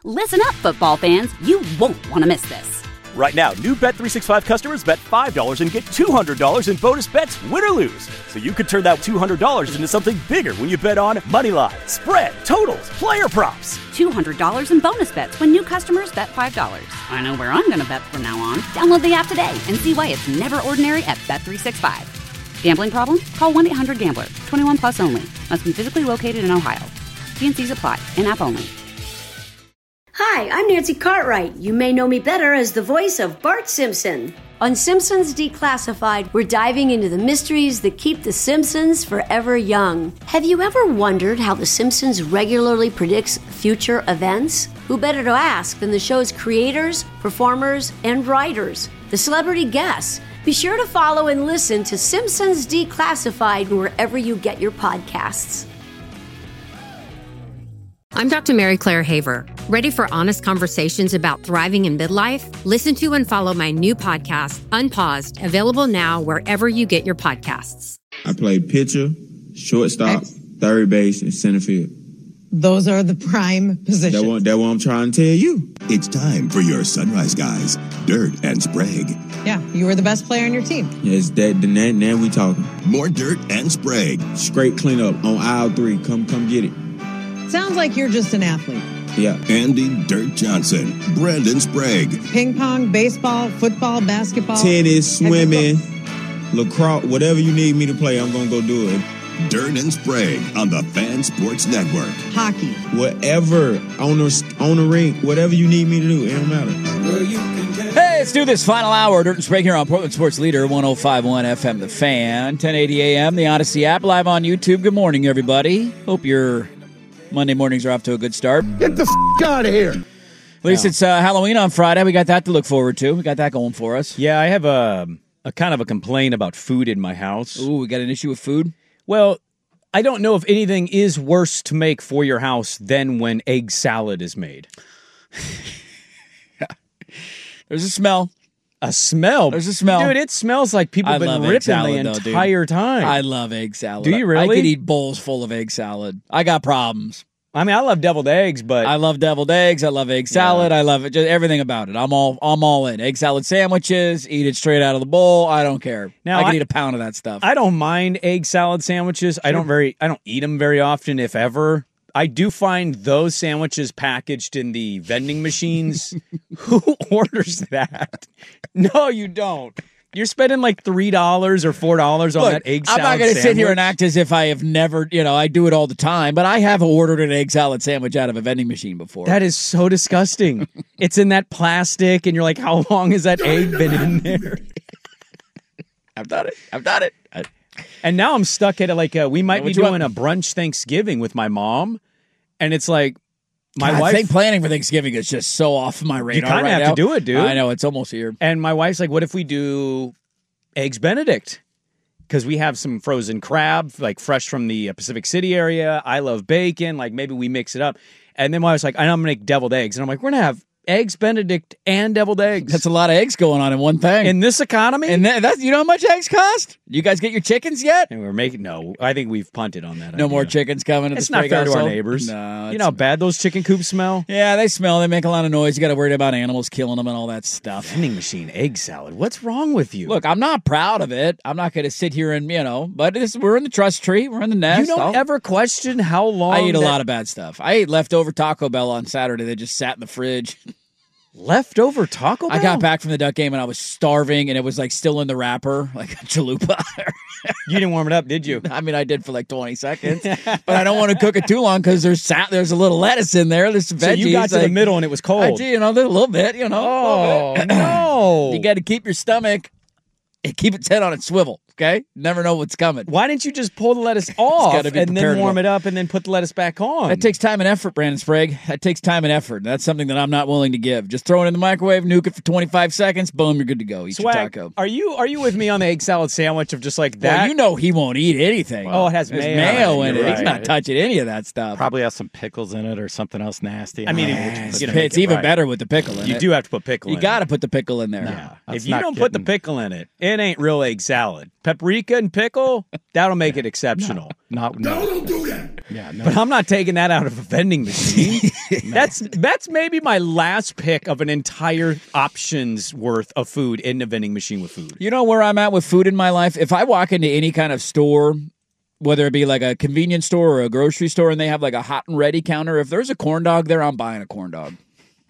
Listen up, football fans. You won't want to miss this. Right now, new Bet365 customers bet $5 and get $200 in bonus bets, win or lose. So you could turn that $200 into something bigger when you bet on moneyline, spread, totals, player props. $200 in bonus bets when new customers bet $5. I know where I'm going to bet from now on. Download the app today and see why it's never ordinary at Bet365. Gambling problem? Call 1-800-GAMBLER. 21 plus only. Must be physically located in Ohio. T&Cs apply. In-app only. Hi, I'm Nancy Cartwright. You may know me better as the voice of Bart Simpson. On Simpsons Declassified, we're diving into the mysteries that keep the Simpsons forever young. Have you ever wondered how The Simpsons regularly predicts future events? Who better to ask than the show's creators, performers, and writers, the celebrity guests? Be sure to follow and listen to Simpsons Declassified wherever you get your podcasts. I'm Dr. Mary Claire Haver. Ready for honest conversations about thriving in midlife? Listen to and follow my new podcast, Unpaused, available now wherever you get your podcasts. I played pitcher, shortstop, third base, and center field. Those are the prime positions. That's what I'm trying to tell you. It's time for your Sunrise Guys, Dirt and Sprague. Yeah, you were the best player on your team. Yes, now we talking. More Dirt and Sprague. Straight cleanup on aisle 3. Come get it. Sounds like you're just an athlete. Yeah. Andy Dirt Johnson, Brandon Sprague. Ping pong, baseball, football, basketball. Tennis, swimming, lacrosse, whatever you need me to play, I'm going to go do it. Dirt and Sprague on the Fan Sports Network. Hockey. Whatever, on the rink, whatever you need me to do, it don't matter. Hey, let's do this final hour. Dirt and Sprague here on Portland Sports Leader, 105.1 FM, The Fan, 1080 AM, the Odyssey app, live on YouTube. Good morning, everybody. Hope your Monday mornings are off to a good start. Get the out of here. At least it's Halloween on Friday. We got that to look forward to. We got that going for us. Yeah, I have a kind of a complaint about food in my house. Ooh, we got an issue with food? Well, I don't know if anything is worse to make for your house than when egg salad is made. There's a smell. A smell? There's a smell. Dude, it smells like people have been ripping salad, the entire time. I love egg salad. Do you really? I could eat bowls full of egg salad. I got problems. I mean, I love deviled eggs, but I love deviled eggs. I love egg salad. Yeah. I love it. Just everything about it. I'm all in. Egg salad sandwiches. Eat it straight out of the bowl. I don't care. Now I can eat a pound of that stuff. I don't mind egg salad sandwiches. Sure. I don't eat them very often, if ever. I do find those sandwiches packaged in the vending machines. Who orders that? No, you don't. You're spending like $3 or $4 on that egg salad. I'm not going to sit here and sandwich. act as if I have never, I do it all the time, but I have ordered an egg salad sandwich out of a vending machine before. That is so disgusting. It's in that plastic, and you're like, how long has that egg been in there? I've done it. And now I'm stuck at we might be doing a brunch Thanksgiving with my mom, and it's like my wife. I think planning for Thanksgiving is just so off my radar. You kind of have to do it, dude. I know, it's almost here. And my wife's like, what if we do Eggs Benedict? Because we have some frozen crab, like fresh from the Pacific City area. I love bacon. Like maybe we mix it up. And then my wife's like, I'm going to make deviled eggs. And I'm like, we're going to have Eggs Benedict and deviled eggs. That's a lot of eggs going on in one thing. In this economy? And that's, you know how much eggs cost? You guys get your chickens yet? And no, I think we've punted on that. No idea. More chickens coming. It's not fair to our neighbors. No, you know how bad those chicken coops smell? Yeah, they smell. They make a lot of noise. You got to worry about animals killing them and all that stuff. Vending machine egg salad. What's wrong with you? Look, I'm not proud of it. I'm not going to sit here and, but we're in the trust tree. We're in the nest. You don't ever question how long I eat a lot of bad stuff. I ate leftover Taco Bell on Saturday. They just sat in the fridge. Leftover Taco Bell? I got back from the Duck game and I was starving and it was like still in the wrapper, like a chalupa. You didn't warm it up, did you? I mean, I did for like 20 seconds, but I don't want to cook it too long because there's a little lettuce in there. There's some veggies. So you got to the middle and it was cold. A little bit, Oh, no. You got to keep your stomach, keep its head on its swivel. Okay? Never know what's coming. Why didn't you just pull the lettuce off and then warm it up and then put the lettuce back on? That takes time and effort, Brandon Sprague. That takes time and effort. That's something that I'm not willing to give. Just throw it in the microwave, nuke it for 25 seconds, boom, you're good to go. Eat your taco. Are you with me on the egg salad sandwich of just like that? Well, he won't eat anything. Oh, it has mayo in it. Right. He's not touching any of that stuff. Probably has some pickles in it or something else nasty. I mean, it's even better with the pickle in it. You do have to put pickle in it. You got to put the pickle in there. Nah. If you don't put the pickle in it, it ain't real egg salad. Paprika and pickle, that'll make it exceptional. No, don't do that. Yeah, no. But I'm not taking that out of a vending machine. That's maybe my last pick of an entire options worth of food in a vending machine with food. You know where I'm at with food in my life? If I walk into any kind of store, whether it be like a convenience store or a grocery store, and they have like a hot and ready counter, if there's a corn dog there, I'm buying a corn dog.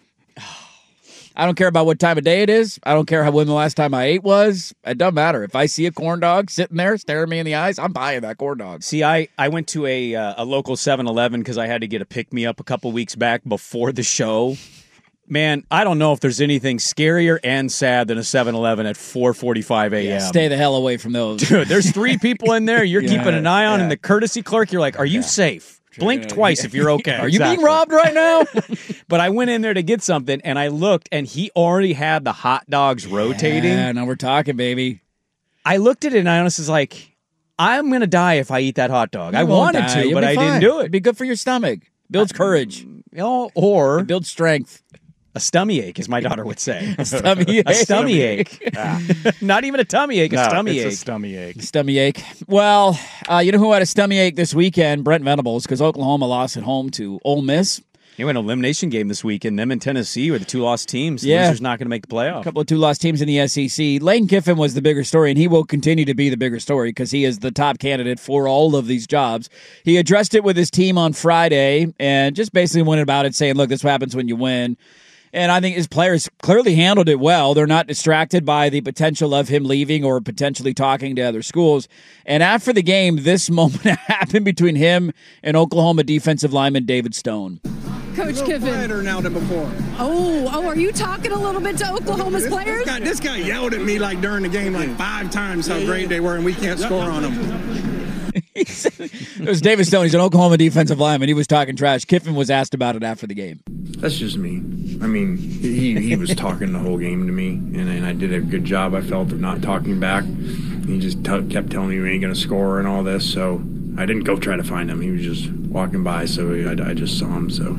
I don't care about what time of day it is. I don't care when the last time I ate was. It doesn't matter. If I see a corn dog sitting there staring me in the eyes, I'm buying that corn dog. See, I went to a local 7-Eleven because I had to get a pick-me-up a couple weeks back before the show. Man, I don't know if there's anything scarier and sad than a 7-Eleven at 4:45 a.m. Yeah, stay the hell away from those. Dude, there's 3 people in there you're keeping an eye on, and the courtesy clerk, you're like, are you safe? Blink twice if you're okay. Are you being robbed right now? But I went in there to get something, and I looked, and he already had the hot dogs rotating. Yeah, now we're talking, baby. I looked at it, and I honestly was like, I'm going to die if I eat that hot dog. I wanted to, but I didn't do it. It'd be good for your stomach. Builds courage. Or it builds strength. A stummy ache, as my daughter would say. A stummy ache. A stummy ache. Not even a tummy ache, a stummy ache. It's a stummy ache. Stummy ache. Well, you know who had a stummy ache this weekend? Brent Venables, because Oklahoma lost at home to Ole Miss. They went an elimination game this weekend. Them and Tennessee were the 2 lost teams. The Yeah. loser's not going to make the playoff. A couple of 2 lost teams in the SEC. Lane Kiffin was the bigger story, and he will continue to be the bigger story because he is the top candidate for all of these jobs. He addressed it with his team on Friday and just basically went about it saying, look, this is what happens when you win. And I think his players clearly handled it well. They're not distracted by the potential of him leaving or potentially talking to other schools. And after the game, this moment happened between him and Oklahoma defensive lineman David Stone. Coach Kiffin. Quieter now than before. Oh, are you talking a little bit to Oklahoma's players? This guy yelled at me like during the game like 5 times how great they were, and we can't score on them. It was David Stone. He's an Oklahoma defensive lineman. He was talking trash. Kiffin was asked about it after the game. That's just me. I mean, he was talking the whole game to me, and I did a good job, I felt, of not talking back. He just kept telling me we ain't going to score and all this, so I didn't go try to find him. He was just walking by, so I just saw him. So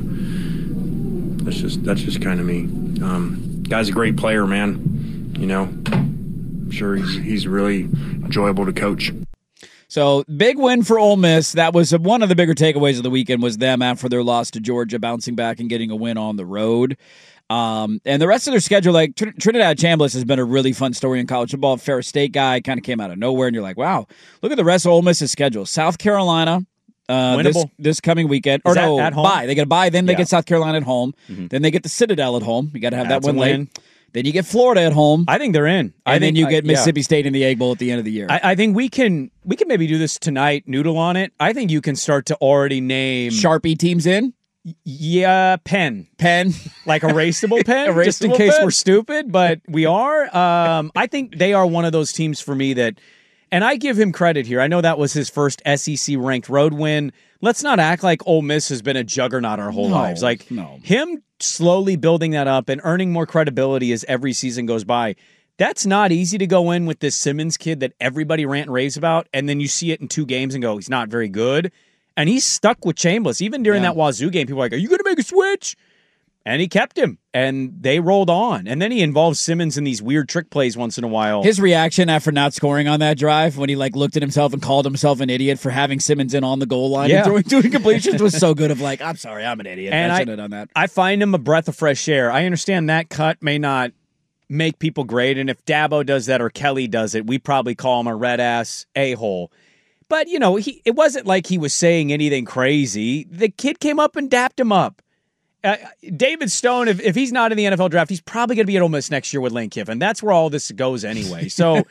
that's just kind of me. Guy's a great player, man. You know, I'm sure he's really enjoyable to coach. So, big win for Ole Miss. That was one of the bigger takeaways of the weekend was them after their loss to Georgia, bouncing back and getting a win on the road. And the rest of their schedule, like Trinidad Chambliss has been a really fun story in college football. Ferris State guy kind of came out of nowhere, and you're like, wow, look at the rest of Ole Miss's schedule. South Carolina this coming weekend. Or no, at home? bye. They get a bye, then they get South Carolina at home. Mm-hmm. Then they get the Citadel at home. You got to have that one late. Then you get Florida at home. I think they're in. Then you get Mississippi State in the Egg Bowl at the end of the year. I think we can maybe do this tonight, noodle on it. I think you can start to already name Sharpie teams in. Yeah, pen, like erasable pen, just in Erasable case pen? we're stupid, but we are. I think they are one of those teams for me that, and I give him credit here. I know that was his first SEC ranked road win. Let's not act like Ole Miss has been a juggernaut our whole lives. Like him slowly building that up and earning more credibility as every season goes by. That's not easy to go in with this Simmons kid that everybody rant and raves about, and then you see it in 2 games and go, he's not very good. And he's stuck with Chambliss. Even during that Wazoo game, people were like, are you going to make a switch? And he kept him, and they rolled on. And then he involves Simmons in these weird trick plays once in a while. His reaction after not scoring on that drive, when he looked at himself and called himself an idiot for having Simmons in on the goal line and doing completions was so good of like, I'm sorry, I'm an idiot. And I shouldn't have done that. I find him a breath of fresh air. I understand that cut may not make people great, and if Dabo does that or Kelly does it, we probably call him a red-ass a-hole. But, you know, it wasn't like he was saying anything crazy. The kid came up and dapped him up. David Stone, if he's not in the NFL draft, he's probably going to be at Ole Miss next year with Lane Kiffin. That's where all this goes anyway. So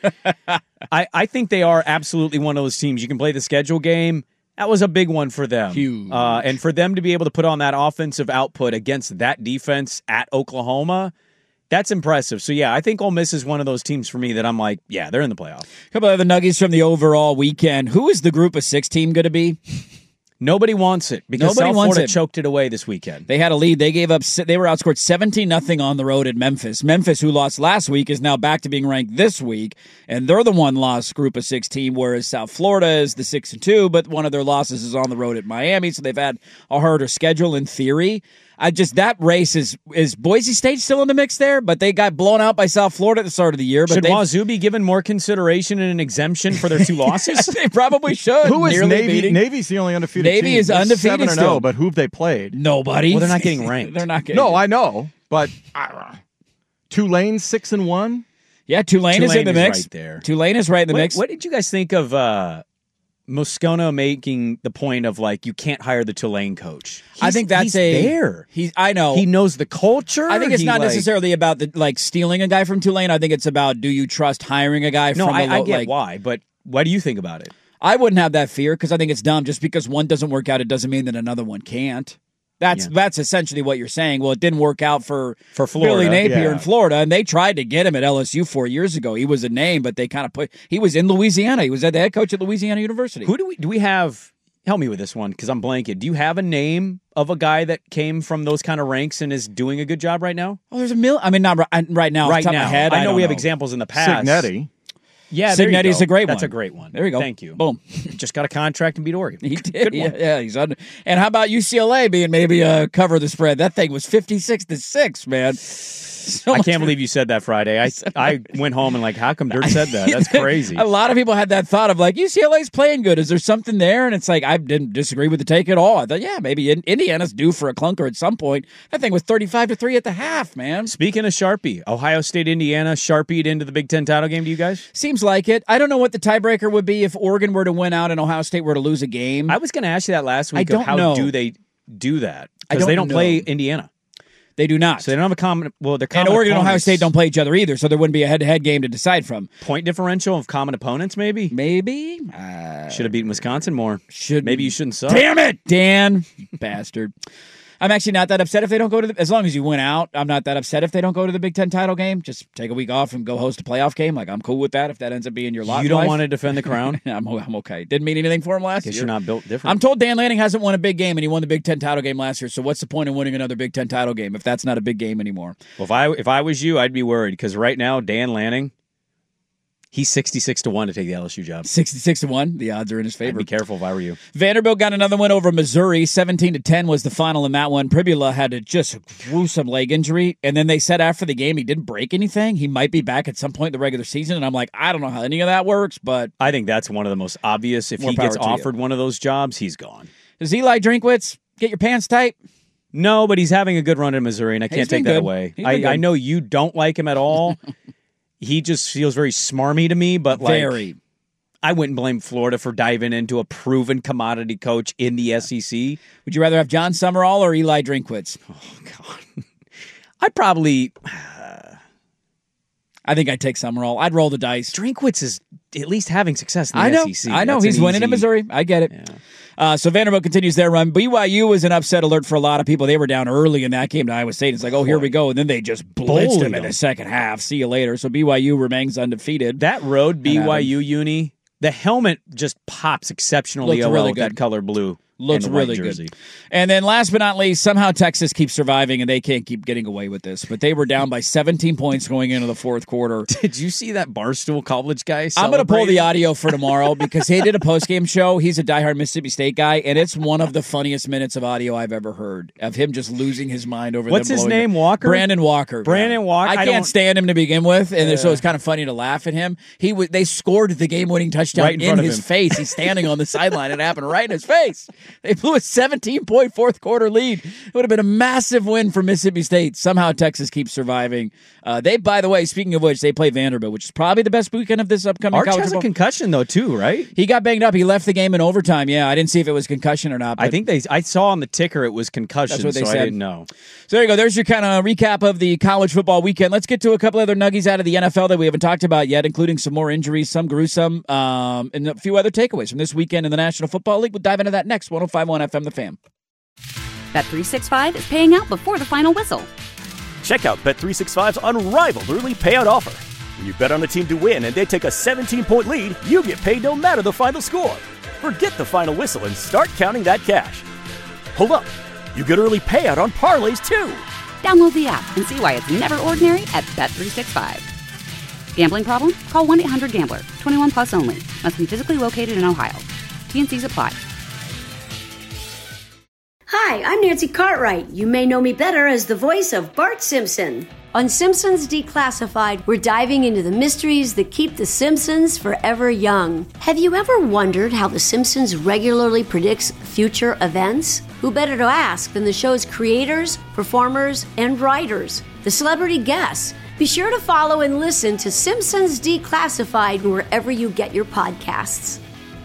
I think they are absolutely one of those teams. You can play the schedule game. That was a big one for them. Huge. And for them to be able to put on that offensive output against that defense at Oklahoma, that's impressive. So, yeah, I think Ole Miss is one of those teams for me that I'm like, yeah, they're in the playoff. A couple of the nuggies from the overall weekend. Who is the group of 6 team going to be? Nobody wants it because South Florida choked it away this weekend. They had a lead. They were outscored 17-0 on the road at Memphis. Memphis, who lost last week, is now back to being ranked this week, and they're the one-loss group of 6 team, whereas South Florida is the 6-2, but one of their losses is on the road at Miami, so they've had a harder schedule in theory. That race is Boise State still in the mix there, but they got blown out by South Florida at the start of the year. But should Wazoo be given more consideration and an exemption for their 2 losses? They probably should. Who is Navy? Navy's the only undefeated team. Navy is undefeated 7-0, still. but who've they played? Nobody. Well, they're not getting ranked. They're not getting. No, I know, but Tulane 6-1. Yeah, Tulane is in the mix. Right there. Tulane is right in the mix. What did you guys think of Moscona making the point of you can't hire the Tulane coach? I think that's he's there. I know he knows the culture. I think it's not necessarily about stealing a guy from Tulane. I think it's about, do you trust hiring a guy? No, I get why, but what do you think about it? I wouldn't have that fear because I think it's dumb. Just because one doesn't work out, it doesn't mean that another one can't. That's essentially what you're saying. Well, it didn't work out for Florida. Billy Napier in Florida, and they tried to get him at LSU 4 years ago. He was a name, but they kind of he was in Louisiana. He was the head coach at Louisiana University. Who do we have? Help me with this one because I'm blanking. Do you have a name of a guy that came from those kind of ranks and is doing a good job right now? Oh, there's a million. I mean, not right now. Off the top of my head, I know we have examples in the past. Signetti. Yeah, Signetti's a great one. That's a great one. There you go. Thank you. Boom. Just got a contract and beat Oregon. He did. Yeah, he's under. And how about UCLA being maybe cover the spread? That thing was 56-6, man. I can't believe you said that Friday. I went home and how come Dirt said that? That's crazy. A lot of people had that thought of UCLA's playing good. Is there something there? And it's I didn't disagree with the take at all. I thought, maybe Indiana's due for a clunker at some point. That thing was 35-3 at the half, man. Speaking of Sharpie, Ohio State, Indiana Sharpied into the Big Ten title game to you guys? Seems like it. I don't know what the tiebreaker would be if Oregon were to win out and Ohio State were to lose a game. I was going to ask you that last week. How do they do that? Because they don't play Indiana. They do not. So they don't have a common. Well, they're common. And Oregon and Ohio opponents. State don't play each other either, so there wouldn't be a head-to-head game to decide from. Point differential of common opponents, maybe. Maybe. Should have beaten Wisconsin more. Maybe you shouldn't suck. Damn it, Dan, you bastard. I'm actually not that upset if they don't go to as long as you win out. I'm not that upset if they don't go to the Big Ten title game. Just take a week off and go host a playoff game. I'm cool with that if that ends up being your lot. You don't want to defend the crown? I'm okay. Didn't mean anything for him last year. You're not built different. I'm told Dan Lanning hasn't won a big game, and he won the Big Ten title game last year. So what's the point in winning another Big Ten title game if that's not a big game anymore? Well, if I was you, I'd be worried because right now Dan Lanning, he's 66-1 to take the LSU job. 66-1. The odds are in his favor. I'd be careful if I were you. Vanderbilt got another win over Missouri. 17-10 was the final in that one. Pribula had a just gruesome leg injury, and then they said after the game he didn't break anything. He might be back at some point in the regular season, and I'm like, I don't know how any of that works, but I think that's one of the most obvious. If he gets offered one of those jobs, he's gone. Does Eli Drinkwitz get your pants tight? No, but he's having a good run in Missouri, and I can't take that away. I know you don't like him at all. He just feels very smarmy to me, but very. I wouldn't blame Florida for diving into a proven commodity coach in the SEC. Would you rather have John Summerall or Eli Drinkwitz? Oh, God. I'd probably... I think I'd take Summerall. I'd roll the dice. Drinkwitz is at least having success in the SEC. I know. He's winning in Missouri. I get it. Yeah. So Vanderbilt continues their run. BYU was an upset alert for a lot of people. They were down early in that game to Iowa State. It's here we go. And then they just blitzed them in the second half. See you later. So BYU remains undefeated. That road BYU uni, the helmet just pops exceptionally well with that color blue. Looks really good. And then last but not least, somehow Texas keeps surviving, and they can't keep getting away with this. But they were down by 17 points going into the fourth quarter. Did you see that Barstool College guy I'm going to pull the audio for tomorrow because he did a postgame show. He's a diehard Mississippi State guy, and it's one of the funniest minutes of audio I've ever heard of him just losing his mind over What's his name, Walker? Brandon Walker. Brandon Walker. I can't stand him to begin with, and so it's kind of funny to laugh at him. They scored the game-winning touchdown right in his face. He's standing on the sideline. It happened right in his face. They blew a 17-point fourth quarter lead. It would have been a massive win for Mississippi State. Somehow Texas keeps surviving. They, by the way, speaking of which, they play Vanderbilt, which is probably the best weekend of this upcoming Arch college has football. A concussion, though, too, right? He got banged up. He left the game in overtime. Yeah, I didn't see if it was concussion or not. But I think I saw on the ticker it was concussion, that's what they so said. I didn't know. So there you go. There's your kind of recap of the college football weekend. Let's get to a couple other nuggies out of the NFL that we haven't talked about yet, including some more injuries, some gruesome, and a few other takeaways from this weekend in the National Football League. We'll dive into that next. 105.1 FM The Fan. Bet365 is paying out before the final whistle. Check out Bet365's unrivaled early payout offer. When you bet on a team to win and they take a 17-point lead, you get paid no matter the final score. Forget the final whistle and start counting that cash. Hold up. You get early payout on parlays, too. Download the app and see why it's never ordinary at Bet365. Gambling problem? Call 1-800-GAMBLER. 21 plus only. Must be physically located in Ohio. T&Cs apply. Hi, Hi, I'm Nancy Cartwright. You may know me better as the voice of Bart Simpson. On Simpsons Declassified, we're diving into the mysteries that keep the Simpsons forever young. Have you ever wondered how The Simpsons regularly predicts future events? Who better to ask than the show's creators, performers, and writers, the celebrity guests? Be sure to follow and listen to Simpsons Declassified wherever you get your podcasts.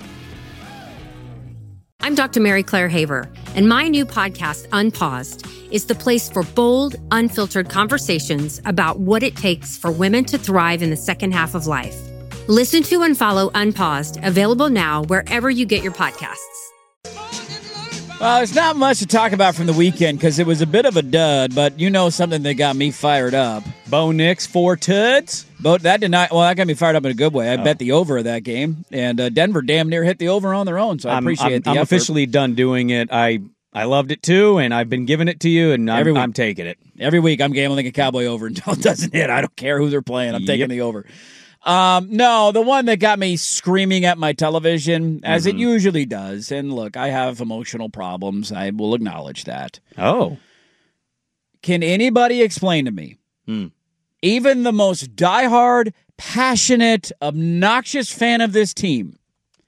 I'm Dr. Mary Claire Haver, and my new podcast, Unpaused, is the place for bold, unfiltered conversations about what it takes for women to thrive in the second half of life. Listen to and follow Unpaused, available now wherever you get your podcasts. Well, there's not much to talk about from the weekend because it was a bit of a dud, but you know something that got me fired up. Bo Nix, 4 tuds. That got me fired up in a good way. I bet the over of that game, and Denver damn near hit the over on their own, so I appreciate the effort. I'm officially done doing it. I loved it too, and I've been giving it to you, and I'm taking it. Every week I'm gambling a Cowboy over until it doesn't hit. I don't care who they're playing. I'm taking the over. No, the one that got me screaming at my television, as it usually does, and look, I have emotional problems. I will acknowledge that. Oh. Can anybody explain to me, even the most diehard, passionate, obnoxious fan of this team,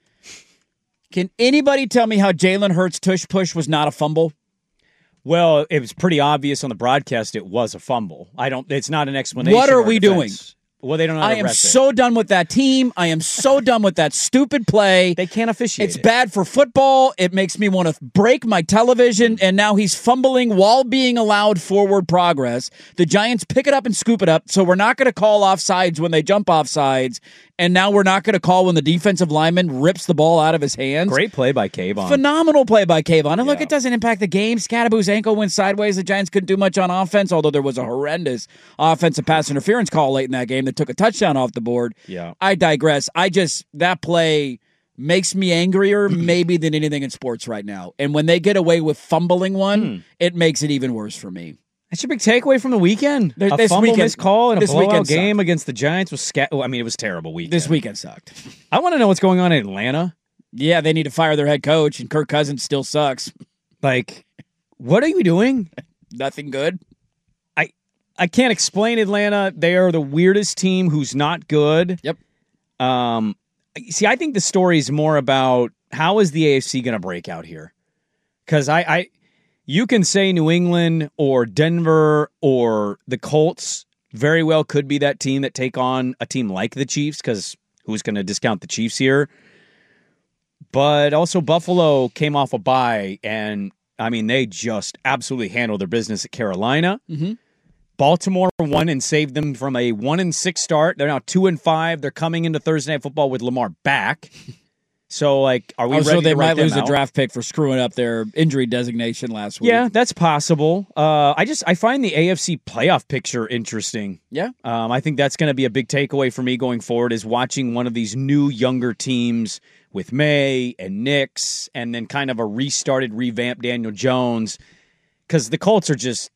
can anybody tell me how Jalen Hurts' tush push was not a fumble? Well, it was pretty obvious on the broadcast it was a fumble. It's not an explanation. What are we doing? Well, they don't know how to I am ref it. so done with that team. I am so done with that stupid play. They can't officiate it. It's bad for football. It makes me want to break my television, and now he's fumbling while being allowed forward progress. The Giants pick it up and scoop it up, so we're not going to call offsides when they jump offsides, and now we're not going to call when the defensive lineman rips the ball out of his hands. Great play by Kayvon. Phenomenal play by Kayvon. And look, it doesn't impact the game. Scadaboo's ankle went sideways. The Giants couldn't do much on offense, although there was a horrendous offensive pass interference call late in that game that took a touchdown off the board. Yeah. I digress. That play makes me angrier maybe than anything in sports right now. And when they get away with fumbling one, it makes it even worse for me. That's your big takeaway from the weekend. A fumble missed call in a blowout game against the Giants was it was a terrible weekend. This weekend sucked. I want to know what's going on in Atlanta. Yeah, they need to fire their head coach, and Kirk Cousins still sucks. Like, what are you doing? Nothing good. I can't explain Atlanta. They are the weirdest team who's not good. Yep. See, I think the story is more about how is the AFC going to break out here? Because you can say New England or Denver or the Colts very well could be that team that take on a team like the Chiefs, because who's going to discount the Chiefs here? But also Buffalo came off a bye, and, they just absolutely handled their business at Carolina. Mm-hmm. Baltimore won and saved them from a 1-6 start. They're now 2-5. They're coming into Thursday Night Football with Lamar back. So, are we ready so they to write might lose them a out? draft pick for screwing up their injury designation last week. Yeah, that's possible. I find the AFC playoff picture interesting. Yeah. I think that's going to be a big takeaway for me going forward, is watching one of these new, younger teams with May and Nix, and then kind of a restarted, revamped Daniel Jones, because the Colts are just...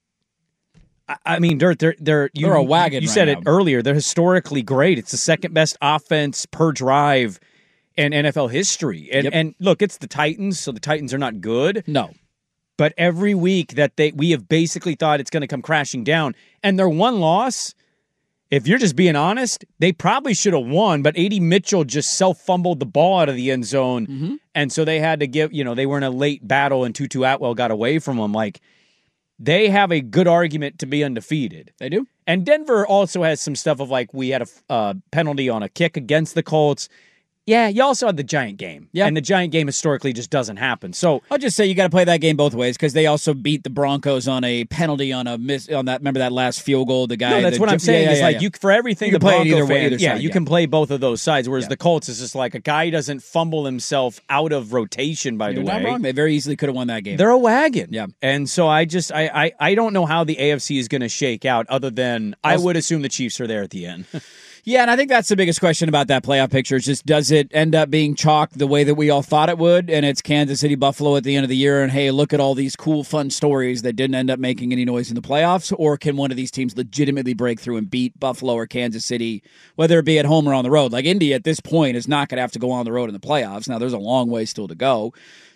they're a wagon. You right said now. it earlier. They're historically great. It's the second best offense per drive in NFL history. And look, it's the Titans, so the Titans are not good. No. But every week that we have basically thought it's going to come crashing down. And their one loss, if you're just being honest, they probably should have won, but A.D. Mitchell just self-fumbled the ball out of the end zone. Mm-hmm. And so they had to they were in a late battle, and Tutu Atwell got away from them. They have a good argument to be undefeated. They do. And Denver also has some stuff of we had a penalty on a kick against the Colts. Yeah, you also had the Giant game. Yeah. And the Giant game historically just doesn't happen. So I'll just say you got to play that game both ways, because they also beat the Broncos on a penalty on a miss on that. Remember that last field goal? The guy. No, that's what I'm saying. You for everything you can the play Bronco either way, fan, either side, you can play both of those sides. Whereas the Colts is just a guy doesn't fumble himself out of rotation. By the way, not wrong. They very easily could have won that game. They're a wagon. Yeah. And so I don't know how the AFC is going to shake out, other than I would assume the Chiefs are there at the end. Yeah, and I think that's the biggest question about that playoff picture is just, does it end up being chalk the way that we all thought it would, and it's Kansas City, Buffalo at the end of the year, and hey, look at all these cool, fun stories that didn't end up making any noise in the playoffs, or can one of these teams legitimately break through and beat Buffalo or Kansas City, whether it be at home or on the road? Indy at this point is not going to have to go on the road in the playoffs. Now, there's a long way still to go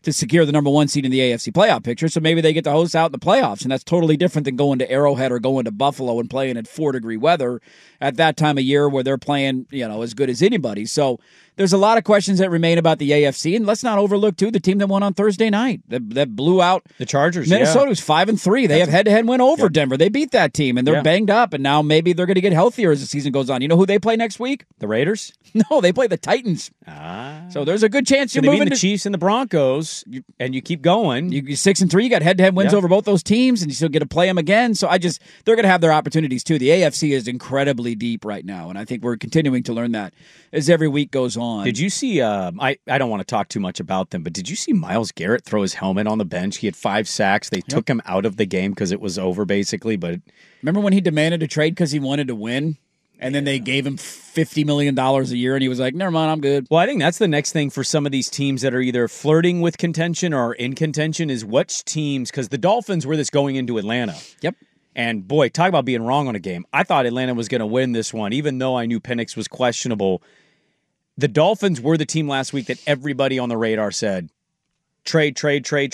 to secure the number 1 seed in the AFC playoff picture. So maybe they get to host out in the playoffs, and that's totally different than going to Arrowhead or going to Buffalo and playing at 4-degree weather at that time of year where they're playing, as good as anybody. So there's a lot of questions that remain about the AFC, and let's not overlook, too, the team that won on Thursday night that blew out the Chargers. Minnesota was 5-3. They have head-to-head win over Denver. They beat that team, and they're banged up, and now maybe they're going to get healthier as the season goes on. You know who they play next week? The Raiders? No, they play the Titans. So there's a good chance you're moving to the Chiefs and the Broncos, and you keep going. You're 6-3. You got head-to-head wins over both those teams, and you still get to play them again. So they're going to have their opportunities too. The AFC is incredibly deep right now, and I think we're continuing to learn that as every week goes on. Did you see? I don't want to talk too much about them, but did you see Myles Garrett throw his helmet on the bench? He had 5 sacks. They took him out of the game because it was over, basically. But remember when he demanded a trade because he wanted to win? And then they gave him $50 million a year, and he was like, never mind, I'm good. Well, I think that's the next thing for some of these teams that are either flirting with contention or in contention is which teams, because the Dolphins were this going into Atlanta. Yep. And, boy, talk about being wrong on a game. I thought Atlanta was going to win this one, even though I knew Penix was questionable. The Dolphins were the team last week that everybody on the radar said, trade. Go get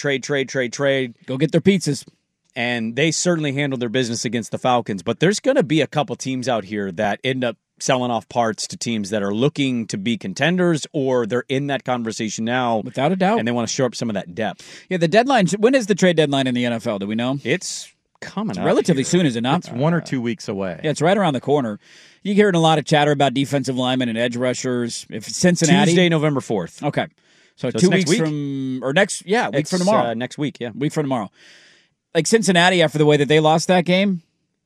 their pizzas. And they certainly handled their business against the Falcons. But there's going to be a couple teams out here that end up selling off parts to teams that are looking to be contenders, or they're in that conversation now. Without a doubt. And they want to show up some of that depth. Yeah, the deadline. When is the trade deadline in the NFL? Do we know? It's coming up. Relatively soon, is it not? It's 1 or 2 weeks away. Yeah, it's right around the corner. You're hearing a lot of chatter about defensive linemen and edge rushers. If it's Cincinnati. Tuesday, November 4th. Okay. So 2 weeks from, or next, week from tomorrow. Next week, Week from tomorrow. Like Cincinnati, after the way that they lost that game,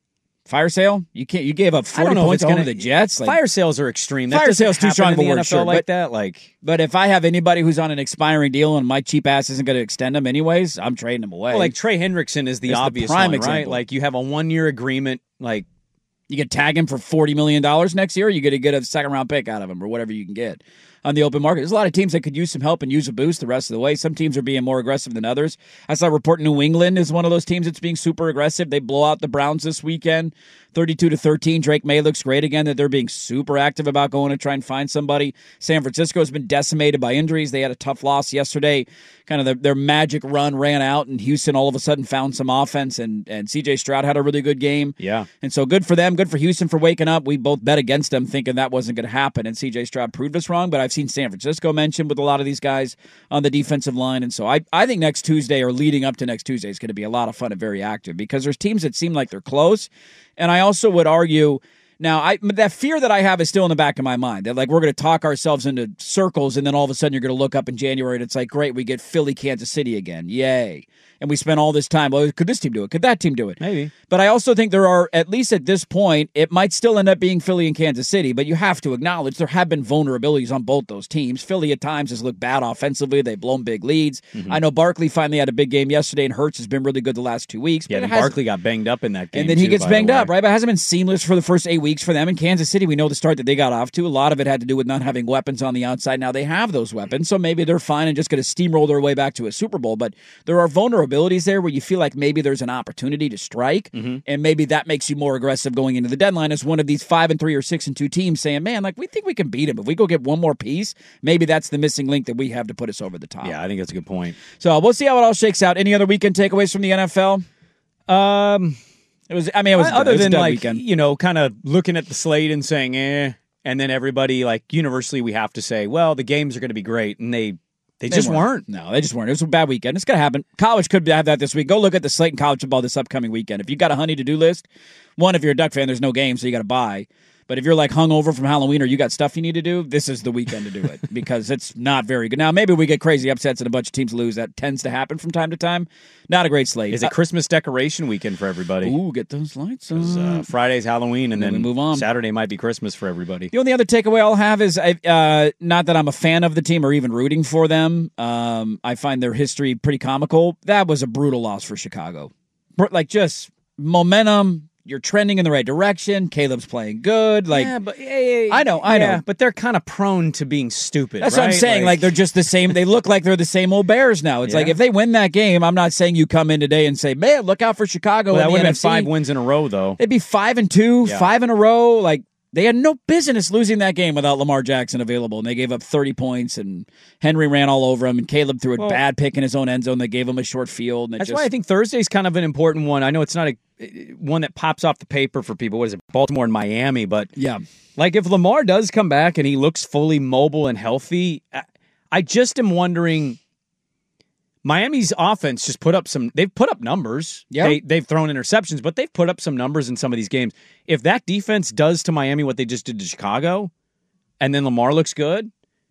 fire sale. You gave up 40 points to the Jets. Fire sales are extreme. Fire sales too strong of a word, sure. But if I have anybody who's on an expiring deal and my cheap ass isn't going to extend them anyways, I'm trading them away. Well, like Trey Hendrickson is the obvious prime one, example. Right? Like you have a 1-year agreement. Like you could tag him for $40 million next year. You get to get a second-round pick out of him or whatever you can get on the open market. There's a lot of teams that could use some help and use a boost the rest of the way. Some teams are being more aggressive than others. I saw a report New England is one of those teams that's being super aggressive. They blow out the Browns this weekend, 32-13. Drake May looks great again, that they're being super active about going to try and find somebody. San Francisco has been decimated by injuries. They had a tough loss yesterday. Kind of their magic run ran out, and Houston all of a sudden found some offense, and C.J. Stroud had a really good game. Yeah. And so good for them, good for Houston for waking up. We both bet against them thinking that wasn't going to happen, and C.J. Stroud proved us wrong, but I've seen San Francisco mentioned with a lot of these guys on the defensive line, and so I think next Tuesday or leading up to next Tuesday is going to be a lot of fun and very active because there's teams that seem like they're close, and I also would argue now, that fear that I have is still in the back of my mind. That like we're going to talk ourselves into circles, and then all of a sudden you're going to look up in January and it's like, great, we get Philly, Kansas City again. Yay. And we spent all this time, well, could this team do it? Could that team do it? Maybe. But I also think there are, at least at this point, it might still end up being Philly and Kansas City, but you have to acknowledge there have been vulnerabilities on both those teams. Philly at times has looked bad offensively. They've blown big leads. Mm-hmm. I know Barkley finally had a big game yesterday, and Hurts has been really good the last 2 weeks. Yeah, Barkley got banged up in that game. And then he gets banged up, right? But it hasn't been seamless for the first 8 weeks for them. In Kansas City, we know the start that they got off to. A lot of it had to do with not having weapons on the outside. Now they have those weapons, so maybe they're fine and just going to steamroll their way back to a Super Bowl. But there are vulnerabilities there where you feel like maybe there's an opportunity to strike, and maybe that makes you more aggressive going into the deadline as one of these 5-3 or 6-2 teams saying, man, like we think we can beat him. If we go get one more piece, maybe that's the missing link that we have to put us over the top. Yeah, I think that's a good point. So we'll see how it all shakes out. Any other weekend takeaways from the NFL? It was other than like weekend. Kind of looking at the slate and saying, and then everybody like universally we have to say, well, the games are going to be great, and they just weren't. No, they just weren't. It was a bad weekend. It's going to happen. College could have that this week. Go look at the slate in college football this upcoming weekend. If you've got a honey to-do list, one, if you're a Duck fan, there's no game, so you got to buy. But if you're like hungover from Halloween or you got stuff you need to do, this is the weekend to do it because it's not very good. Now, maybe we get crazy upsets and a bunch of teams lose. That tends to happen from time to time. Not a great slate. Is it Christmas decoration weekend for everybody? Ooh, get those lights on. Friday's Halloween, and then we move on. Saturday might be Christmas for everybody. The only other takeaway I'll have is not that I'm a fan of the team or even rooting for them. I find their history pretty comical. That was a brutal loss for Chicago. Like, just momentum. You're trending in the right direction. Caleb's playing good. Like, yeah, but I know. But they're kind of prone to being stupid. That's what I'm saying. Like they're just the same. They look like they're the same old Bears now. It's like if they win that game, I'm not saying you come in today and say, "Man, look out for Chicago." Well, that would have been NFC. 5 wins in a row, though. It'd be 5-2, 5 in a row. Like They had no business losing that game without Lamar Jackson available, and they gave up 30 points, and Henry ran all over him, and Caleb threw a bad pick in his own end zone. They gave him a short field. And that's why I think Thursday's kind of an important one. I know it's not one that pops off the paper for people. What is it, Baltimore and Miami? But yeah, like if Lamar does come back and he looks fully mobile and healthy, I just am wondering. Miami's offense just they've put up numbers. Yeah. They've thrown interceptions, but they've put up some numbers in some of these games. If that defense does to Miami what they just did to Chicago, and then Lamar looks good,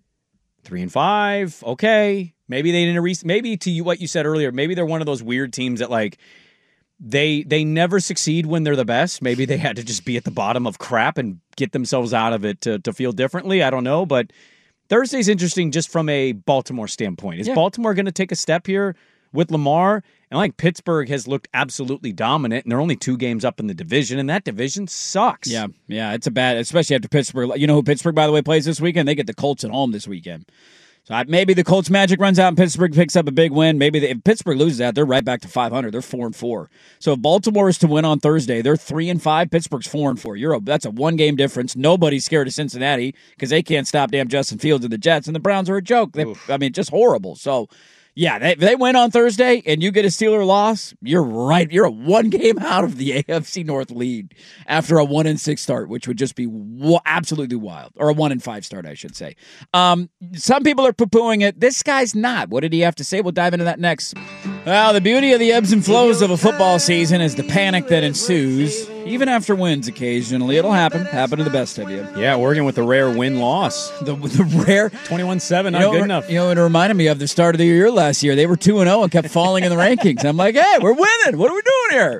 3-5, okay. Maybe they didn't maybe to you what you said earlier, maybe they're one of those weird teams that like they never succeed when they're the best. Maybe they had to just be at the bottom of crap and get themselves out of it to feel differently. I don't know, but Thursday's interesting just from a Baltimore standpoint. Is Baltimore going to take a step here with Lamar? And like Pittsburgh has looked absolutely dominant, and they're only 2 games up in the division, and that division sucks. Yeah, it's a bad, especially after Pittsburgh. You know who Pittsburgh, by the way, plays this weekend? They get the Colts at home this weekend. So maybe the Colts magic runs out and Pittsburgh picks up a big win. Maybe if Pittsburgh loses that, they're right back to 500. They're 4-4. So if Baltimore is to win on Thursday, they're 3-5. Pittsburgh's 4-4. That's a 1-game difference. Nobody's scared of Cincinnati because they can't stop damn Justin Fields and the Jets, and the Browns are a joke. Just horrible. So yeah, if they win on Thursday and you get a Steeler loss, you're right. You're a 1 game out of the AFC North lead after a 1-6 start, which would just be absolutely wild. Or a 1-5 start, I should say. Some people are poo-pooing it. This guy's not. What did he have to say? We'll dive into that next. Well, the beauty of the ebbs and flows of a football season is the panic that ensues, even after wins occasionally. It'll happen to the best of you. Yeah, Oregon with a rare win-loss. The rare 21-7, not good enough. You know, it reminded me of the start of the year last year. They were 2-0 and kept falling in the rankings. I'm like, hey, we're winning. What are we doing here?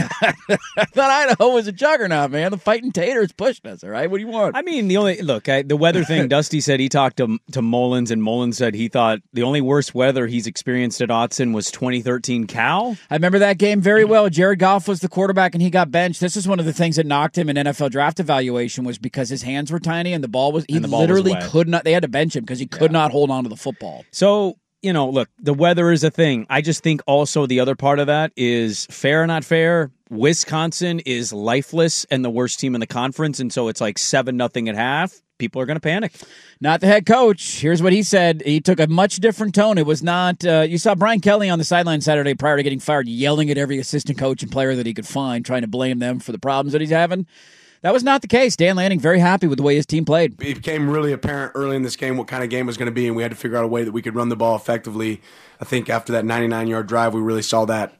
I thought Idaho was a juggernaut, man. The Fighting Taters pushed us, all right? What do you want? I mean, the weather thing, Dusty said he talked to Mullins, and Mullins said he thought the only worst weather he's experienced at Autzen was 2013 Cal. I remember that game very well. Jared Goff was the quarterback, and he got benched. This is one of the things that knocked him in NFL draft evaluation was because his hands were tiny and the ball was literally could not. They had to bench him because he could not hold on to the football. So, look, the weather is a thing. I just think also the other part of that is fair or not fair. Wisconsin is lifeless and the worst team in the conference, and so it's like 7-0 at half. People are going to panic. Not the head coach. Here's what he said. He took a much different tone. It was not, you saw Brian Kelly on the sideline Saturday prior to getting fired, yelling at every assistant coach and player that he could find, trying to blame them for the problems that he's having. That was not the case. Dan Lanning very happy with the way his team played. It became really apparent early in this game what kind of game it was going to be, and we had to figure out a way that we could run the ball effectively. I think after that 99-yard drive, we really saw that,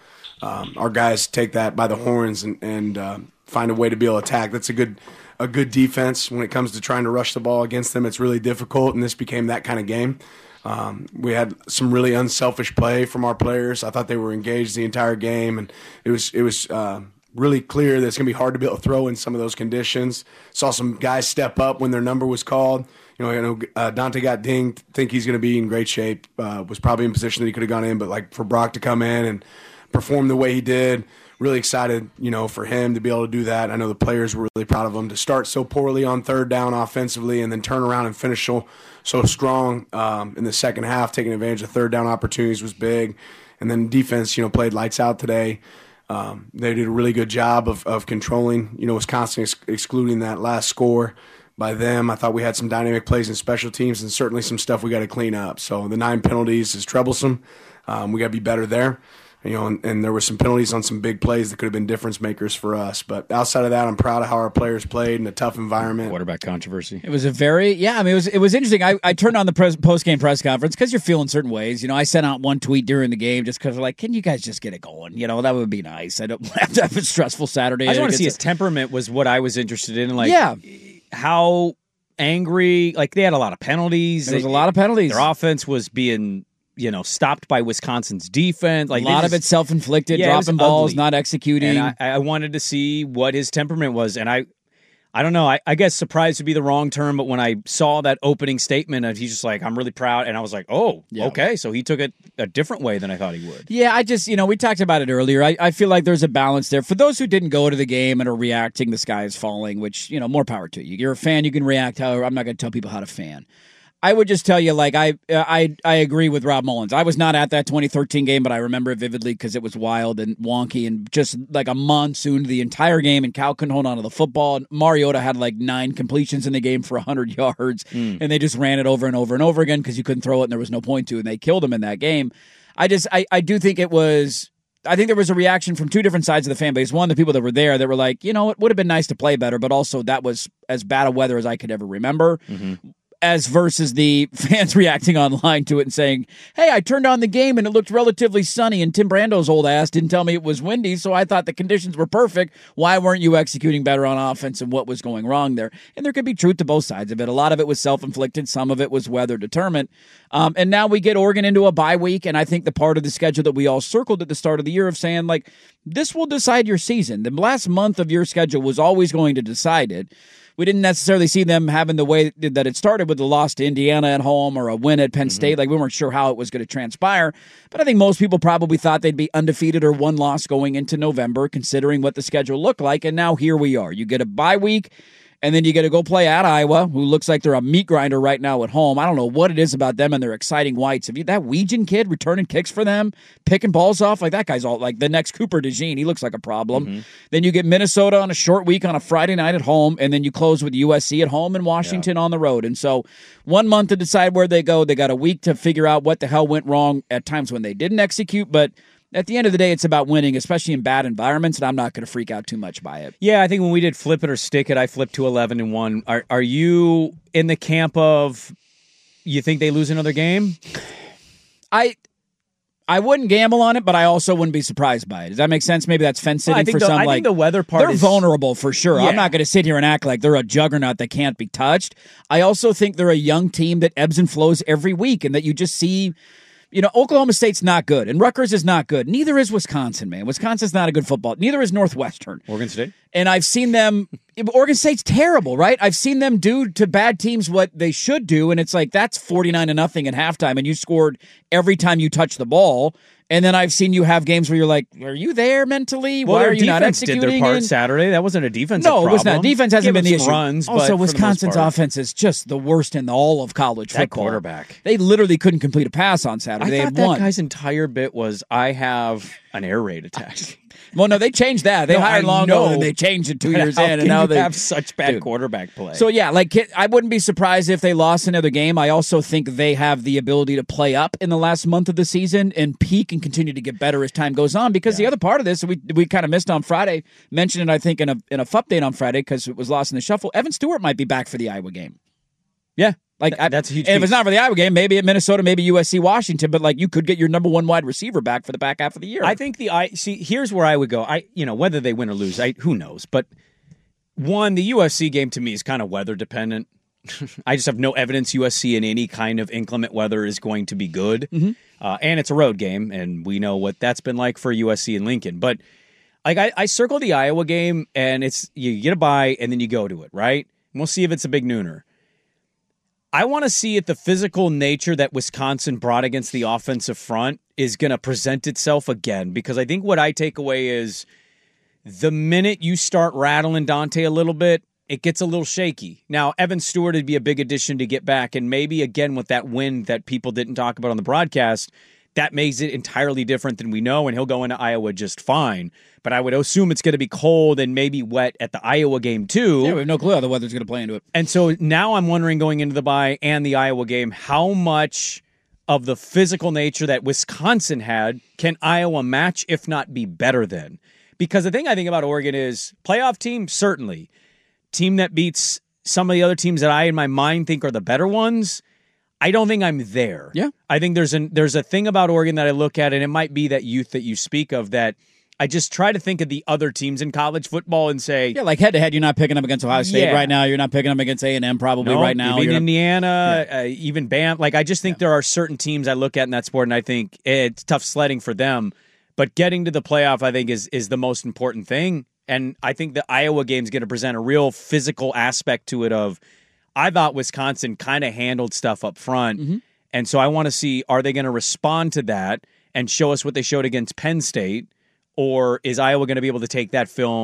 our guys take that by the horns and find a way to be able to attack. That's a good defense when it comes to trying to rush the ball against them. It's really difficult, and this became that kind of game. We had some really unselfish play from our players. I thought they were engaged the entire game, and it was really clear that it's going to be hard to be able to throw in some of those conditions. Saw some guys step up when their number was called. I know Dante got dinged. Think he's going to be in great shape. Was probably in position that he could have gone in, but like for Brock to come in and perform the way he did, really excited, for him to be able to do that. I know the players were really proud of him to start so poorly on third down offensively and then turn around and finish so strong in the second half, taking advantage of third down opportunities was big. And then defense, played lights out today. They did a really good job of controlling, Wisconsin, excluding that last score by them. I thought we had some dynamic plays in special teams and certainly some stuff we got to clean up. So the 9 penalties is troublesome. We got to be better there. And there were some penalties on some big plays that could have been difference makers for us. But outside of that, I'm proud of how our players played in a tough environment. Quarterback controversy. It was it was interesting. I turned on the post-game press conference because you're feeling certain ways. I sent out one tweet during the game just because we're like, can you guys just get it going? That would be nice. I don't have to have a stressful Saturday. I just want to see his temperament was what I was interested in. How angry, they had a lot of penalties. There was a lot of penalties. Their offense was being stopped by Wisconsin's defense. A lot of it self-inflicted, dropping balls, not executing. And I wanted to see what his temperament was. And I don't know, I guess surprised would be the wrong term, but when I saw that opening statement, he's just like, I'm really proud. And I was like, okay. So he took it a different way than I thought he would. Yeah, I just, we talked about it earlier. I feel like there's a balance there. For those who didn't go to the game and are reacting, the sky is falling, which, more power to you. You're a fan, you can react however. I'm not going to tell people how to fan. I would just tell you, like, I agree with Rob Mullins. I was not at that 2013 game, but I remember it vividly because it was wild and wonky and just like a monsoon the entire game, and Cal couldn't hold on to the football. And Mariota had like 9 completions in the game for 100 yards, and they just ran it over and over and over again because you couldn't throw it and there was no point to, and they killed him in that game. I do think it was... I think there was a reaction from two different sides of the fan base. One, the people that were there that were like, you know, it would have been nice to play better, but also that was as bad a weather as I could ever remember. As versus the fans reacting online to it and saying, hey, I turned on the game and it looked relatively sunny and Tim Brando's old ass didn't tell me it was windy, so I thought the conditions were perfect. Why weren't you executing better on offense and what was going wrong there? And there could be truth to both sides of it. A lot of it was self-inflicted. Some of it was weather determined. And now we get Oregon into a bye week, and I think the part of the schedule that we all circled at the start of the year of saying, like, this will decide your season. The last month of your schedule was always going to decide it. We didn't necessarily see them having the way that it started with the loss to Indiana at home or a win at Penn State. Like, we weren't sure how it was going to transpire. But I think most people probably thought they'd be undefeated or one loss going into November, considering what the schedule looked like. And now here we are. You get a bye week, and then you get to go play at Iowa, who looks like they're a meat grinder right now at home. I don't know what it is about them and their exciting whites. Have you that Weegan kid returning kicks for them, picking balls off? Like, that guy's all like the next Cooper DeJean. He looks like a problem. Then you get Minnesota on a short week on a Friday night at home, and then you close with USC at home and Washington on the road. And so 1 month to decide where they go. They got a week to figure out what the hell went wrong at times when they didn't execute, but at the end of the day, it's about winning, especially in bad environments, and I'm not going to freak out too much by it. Yeah, I think when we did flip it or stick it, I flipped to 11-1. Are you in the camp of you think they lose another game? I wouldn't gamble on it, but I also wouldn't be surprised by it. Does that make sense? Maybe that's fence sitting for some. I think the weather part they're vulnerable for sure. Yeah. I'm not going to sit here and act like they're a juggernaut that can't be touched. I also think they're a young team that ebbs and flows every week, and that you just see. You know, Oklahoma State's not good, and Rutgers is not good. Neither is Wisconsin, man. Wisconsin's not a good football. Neither is Northwestern. Oregon State? And I've seen them – Oregon State's terrible, right? I've seen them do to bad teams what they should do, and it's like that's 49-0 at halftime, and you scored every time you touch the ball. And then I've seen you have games where you're like, are you there mentally? Well, why are you not executing? Did their part Saturday. That wasn't a defensive problem. No, it was not. Defense hasn't been the issue. Runs, also, but Wisconsin's offense is just the worst in all of college football. That quarterback. They literally couldn't complete a pass on Saturday. I thought that guy's entire bit was, I have an air raid attack. Well, no, they changed that. They hired Longo, and they changed it 2 years in, and now they have such bad quarterback play. So yeah, like I wouldn't be surprised if they lost another game. I also think they have the ability to play up in the last month of the season and peak and continue to get better as time goes on. Because the other part of this, we kind of missed on Friday, mentioned it I think in a update on Friday because it was lost in the shuffle. Evan Stewart might be back for the Iowa game. Yeah. That's a huge and if it's not for the Iowa game, maybe at Minnesota, maybe USC, Washington, but like you could get your number one wide receiver back for the back half of the year. I think here's where I would go. Whether they win or lose, who knows? But one, the USC game to me is kind of weather dependent. I just have no evidence USC in any kind of inclement weather is going to be good. And it's a road game, and we know what that's been like for USC and Lincoln. But like I circle the Iowa game, and it's you get a bye, and then you go to it, right? And we'll see if it's a big nooner. I want to see if the physical nature that Wisconsin brought against the offensive front is going to present itself again, because I think what I take away is the minute you start rattling Dante a little bit, it gets a little shaky. Now, Evan Stewart would be a big addition to get back, and maybe, again, with that win that people didn't talk about on the broadcast, that makes it entirely different than we know, and he'll go into Iowa just fine. But I would assume it's going to be cold and maybe wet at the Iowa game, too. Yeah, we have no clue how the weather's going to play into it. And so now I'm wondering, going into the bye and the Iowa game, how much of the physical nature that Wisconsin had can Iowa match, if not be better than? Because the thing I think about Oregon is playoff team, certainly. Team that beats some of the other teams that I, in my mind, think are the better ones. I don't think I'm there. Yeah. I think there's a thing about Oregon that I look at, and it might be that youth that you speak of, that I just try to think of the other teams in college football and say... Yeah, like head-to-head, you're not picking them against Ohio State right now. You're not picking them against A&M probably right now. Even Indiana, even Bam. Like, I just think there are certain teams I look at in that sport, and I think it's tough sledding for them. But getting to the playoff, I think, is the most important thing. And I think the Iowa game is going to present a real physical aspect to it of... I thought Wisconsin kind of handled stuff up front. And so I want to see, are they going to respond to that and show us what they showed against Penn State? Or is Iowa going to be able to take that film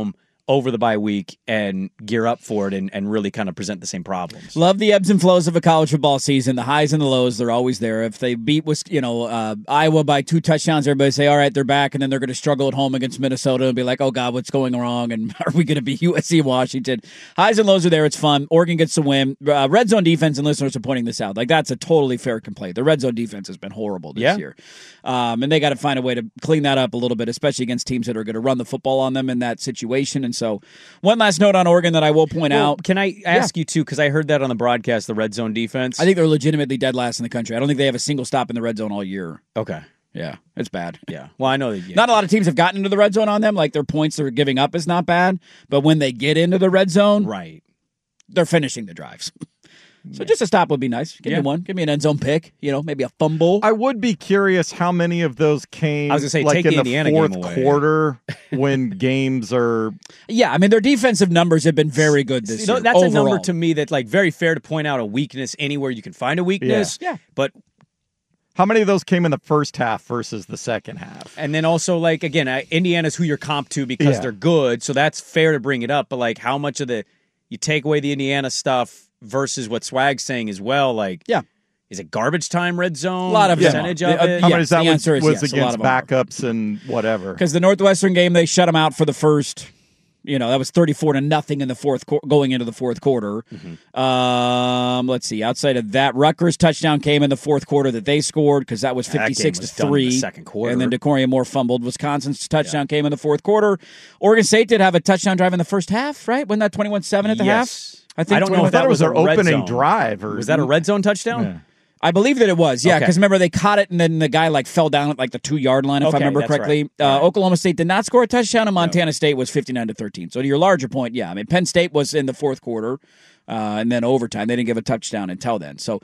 over the bye week and gear up for it and really kind of present the same problems. Love the ebbs and flows of a college football season. The highs and the lows, they're always there. If they beat Iowa by 2 touchdowns, everybody say, all right, they're back, and then they're going to struggle at home against Minnesota and be like, oh, God, what's going wrong? And are we going to be USC Washington? Highs and lows are there. It's fun. Oregon gets the win. Red zone defense, and listeners are pointing this out. Like, that's a totally fair complaint. The red zone defense has been horrible this year. And they got to find a way to clean that up a little bit, especially against teams that are going to run the football on them in that situation. And so one last note on Oregon that I will point out. Can I ask you, too, because I heard that on the broadcast, the red zone defense. I think they're legitimately dead last in the country. I don't think they have a single stop in the red zone all year. Okay. Yeah, it's bad. Yeah. Well, I know that. Not a lot of teams have gotten into the red zone on them. Like, their points they're giving up is not bad. But when they get into the red zone, they're finishing the drives. So just a stop would be nice. Give me one. Give me an end zone pick. Maybe a fumble. I would be curious how many of those came I was gonna say, like take in the the Indiana fourth game away. quarter when games are. Yeah, I mean, their defensive numbers have been very good this year. That's overall. a number to me that's like very fair to point out a weakness anywhere you can find a weakness. Yeah. But how many of those came in the first half versus the second half? And then also, like, again, Indiana's who you're comp to because they're good, so that's fair to bring it up. But, like, how much of you take away the Indiana stuff versus what Swag's saying as well, like, is it garbage time red zone? A lot of percentage of it? How many of that the answer is was yes, against backups and whatever? Because the Northwestern game, they shut them out for the first, that was 34-0 in the fourth going into the fourth quarter. Let's see. Outside of that, Rutgers touchdown came in the fourth quarter that they scored because that was 56-3. The second quarter. And then DeCorian Moore fumbled. Wisconsin's touchdown came in the fourth quarter. Oregon State did have a touchdown drive in the first half, right? Wasn't that 21-7 at the half? I don't know if that was their opening zone drive. Was that a red zone touchdown? Yeah. I believe that it was, because remember, they caught it, and then the guy fell down at the 2-yard line, if I remember correctly. Right. Oklahoma State did not score a touchdown, and Montana State was 59-13. So to your larger point, Penn State was in the fourth quarter, and then overtime. They didn't give a touchdown until then. So